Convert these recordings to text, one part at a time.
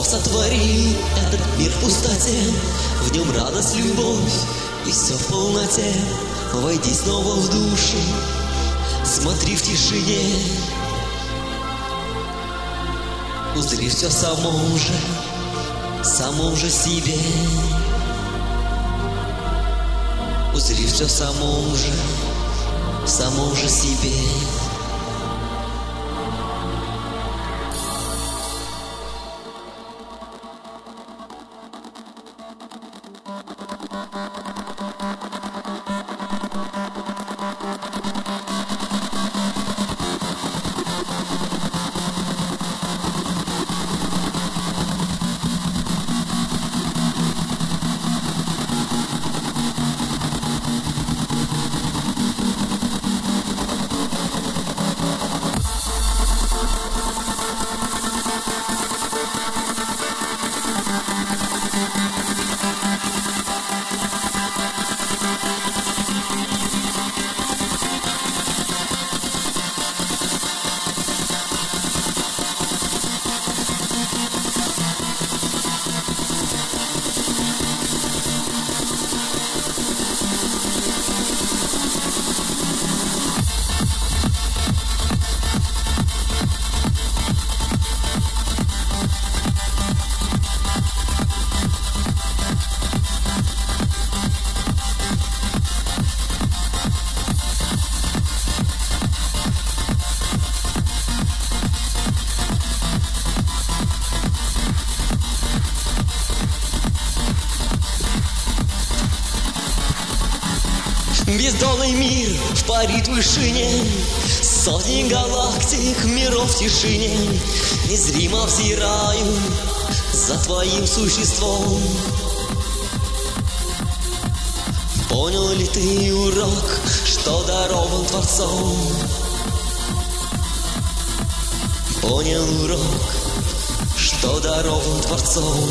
сотворил этот мир в пустоте, в нем радость, любовь и все в полноте. Войди снова в душу, смотри в тишине, узри все в самом же себе. Узри все в самом же себе. Бездонный мир парит в вышине, сотни галактик, миров в тишине. Незримо взираю за твоим существом. Понял ли ты урок, что дарован Творцом? Понял урок, что дарован Творцом.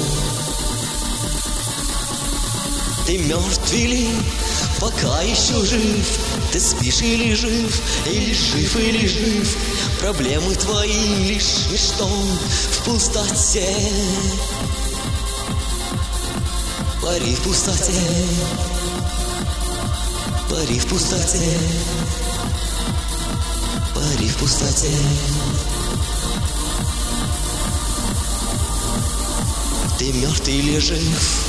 Ты мертв или пока еще жив? Ты спишь или жив? Или жив? Проблемы твои лишь ничто в пустоте. Пари в пустоте, пари в пустоте, пари в пустоте. Ты мертв или жив?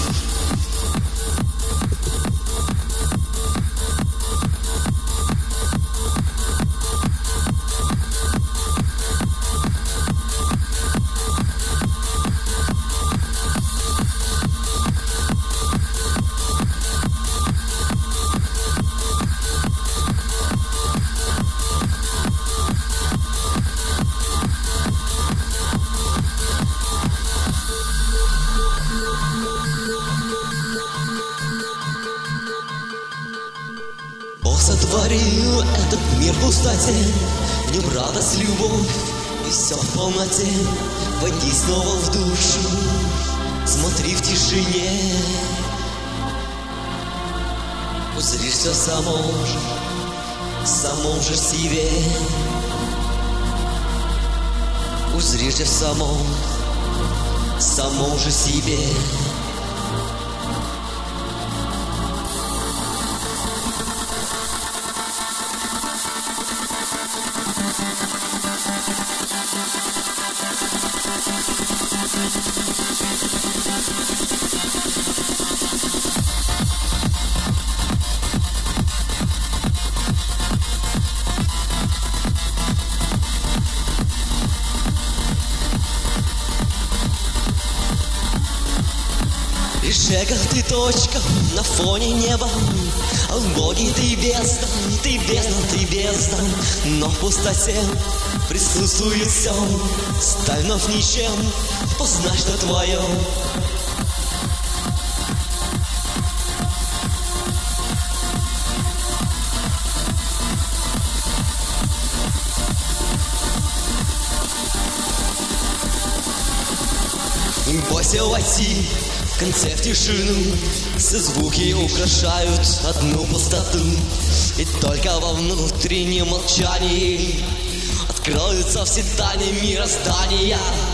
Сотворил этот мир в пустоте, в нем радость, любовь и все в полноте. Войди снова в душу, смотри в тишине, узри все в самом же себе. Узри все в самом же себе. Лишь эго ты точка на фоне неба, боги ты бездна, ты бездна. Но в пустоте присутствует все, сталь вновь ничем, познай, что твое. Не бойся войти в конце в тишину, все звуки украшают одну пустоту. И только во внутреннем молчании откроются все тайны мироздания.